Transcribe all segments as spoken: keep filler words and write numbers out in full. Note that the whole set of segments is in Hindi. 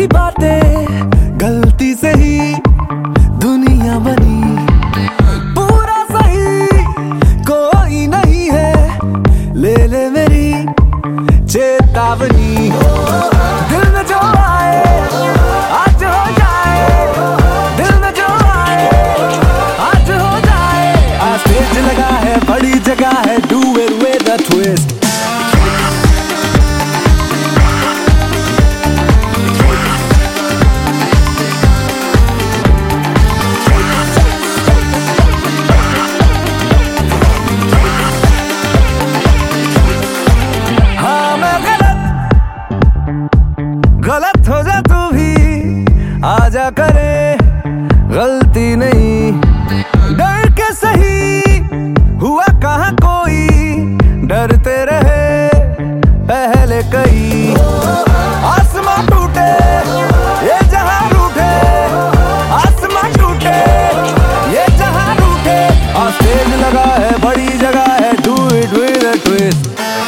मेरी बातें गलती से ही दुनिया बनी, पूरा सही कोई नहीं है, ले ले मेरी चेतावनी। दिल में जो आए आज हो जाए, दिल में जो आए आज हो जाए। आज स्टेज लगा है, बड़ी जगह है, do it with a twist. गलत हो जा तू भी, आजा करे गलती नहीं, डर के सही हुआ कहाँ कोई, डरते रहे पहले कई। आसमां टूटे ये जहां रूठे, आसमां टूटे ये जहां रूठे। और स्टेज लगा है, बड़ी जगह है, do it with a twist.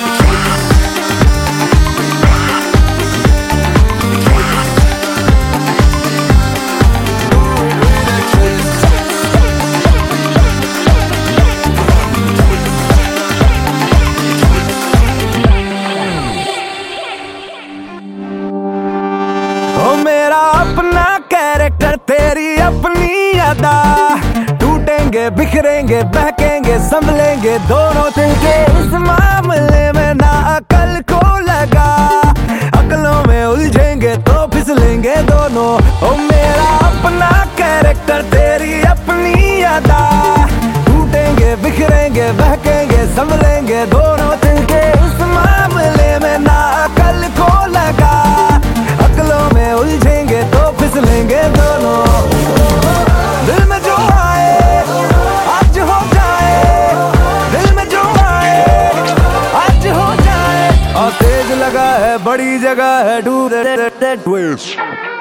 मेरा अपना कैरेक्टर, तेरी अपनी अदा, टूटेंगे बिखरेंगे बहकेंगे संभलेंगे दोनों दिल के। इस मामले में ना अकल को लगा, अकलों में उलझेंगे तो फिसलेंगे दोनों। ओ मेरा अपना कैरेक्टर, तेरी अपनी अदा, टूटेंगे बिखरेंगे बहकेंगे संभलेंगे दोनों दिल के। इस मामले में ना अकल को लगा, अकलों में उलझेंगे तो फिसलेंगे दोनों। दिल में जो आए आज हो जाए, दिल में जो आए आज हो जाए। और तेज लगा है, बड़ी जगह है, डू दैट ट्विस्ट।